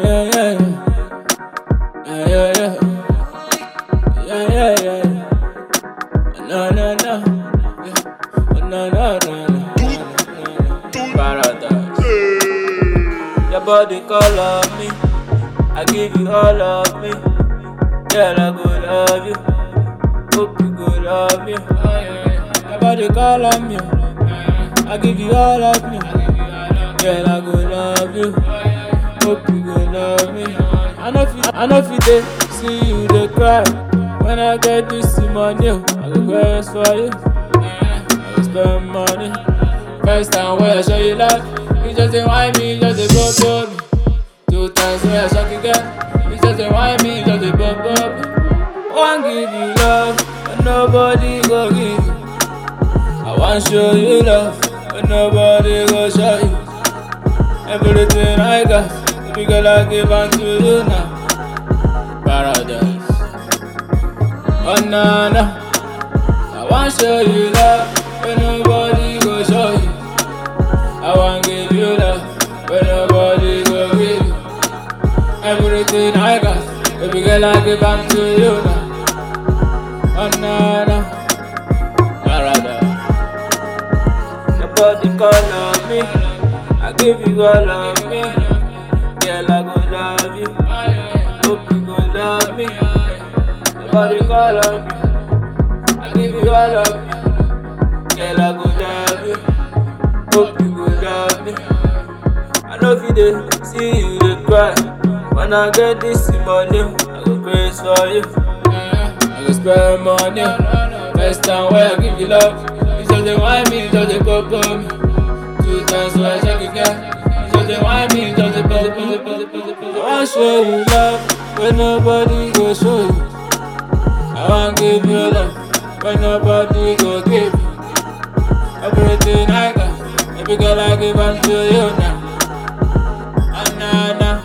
yeah, yeah, yeah, yeah, yeah, yeah, yeah, yeah. No, no, no, yeah. No, no, no, no. Paradise. Your body call of me, I give you all of me. Girl, I go love you, hope you go love me. Your body call on me, I give you all of me. Girl, I go love you, hope you go love me. I know if you dey see you dey cry. When I get this money, I go quest for you. I go spend money. First time when I show you love, you just dey whine me, you just dey go me. 2 times when I shock you girl, you just dey whine me, you just dey go me. One give you love, but nobody go give you. I want show you love, but nobody go show you. Everything I got, baby girl, I give unto you now. Paradise. Oh no, no. I want show you love, but nobody go show you. I want give you love, but nobody go give you. Everything I got, baby girl, I give unto you now. Oh no, no. Paradise. Nobody call on me, I give you all of me. Girl, I go love you, hope you go love me. Nobody call on me, I give you all of me. Girl, I go love you, hope you go love me. I know if you dey see you dey cry. When I get this money, I go praise for you. I go spend money. First time when I give you love, you just dey whine me, you just dey go me. 2 times when I check you girl, you just dey whine me, you just dey go me. I want show you love, but nobody go show you. I want give you love, but nobody go give you. Everything I got, baby girl, I give unto you now. Ah, nah, nah.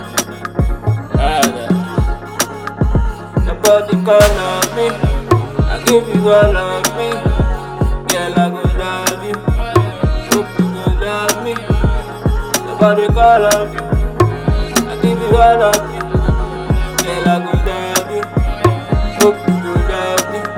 Nobody call on me, I give you all of me. Girl, I go love you, hope you go love me. Nobody call on me, I give you all of me. Girl, I go love you, hope you go love me.